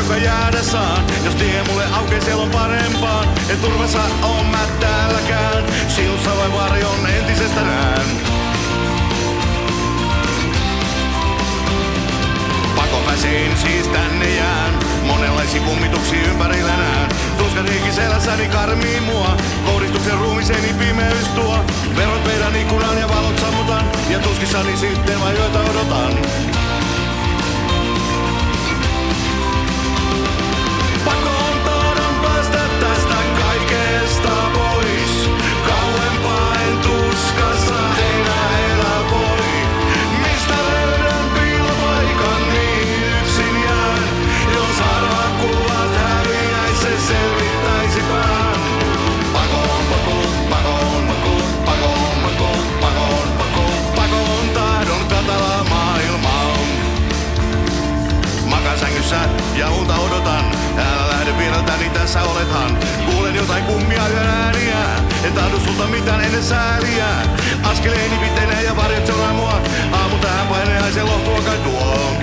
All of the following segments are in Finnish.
joka jäädä saan. Jos tie mulle aukee, siellä on parempaan. En turvassa oo mä täälläkään. Sinussa vain varjon entisestä näen. Pakopäsin siis tänne jään. Monenlaisia kummituksia ympärillä näen. Tuskan henki selässäni karmii mua. Kohdistuksen ruumiseeni pimeys tuo. Verot meidän ikkunan ja valot sammutan. Ja tuskissani sitten vaan joita odotan. Pakoon tahdon päästä tästä kaikesta pois. Kauempaa en tuskassa enää elää voi. Mistä löydän piilopaikan, niin yksin jään. Jos harvat kuvat häviäis, se selvittäisi pään. Pakoon, pakoon, pakoon, pakoon, pakoon, pakoon, pakoon, pakoon. Pakoon tahdon katalaa maailmaa. Makaan sängyssä ja unta odotan. Älä lähde viereltäni, tässä olethan. Kuulen jotain kummia yön ääniä. En tahdo sulta mitään ennen sääliä. Askeleeni pitenee ja varjot seuraa mua. Aamu tähän paineaisen lohtua kai tuo.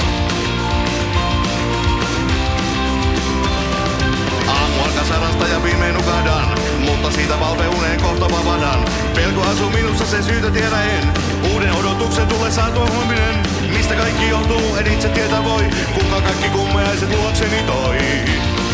Aamu alkaa sarasta ja viimein nukahdan. Mutta siitä valveuneen kohta vavadan. Pelko asuu minussa, sen syytä tiedä en. Uuden odotuksen tulee saatua huominen. Mistä kaikki johtuu, en itse tietä voi. Kuka kaikki kummejaiset luokseni toi.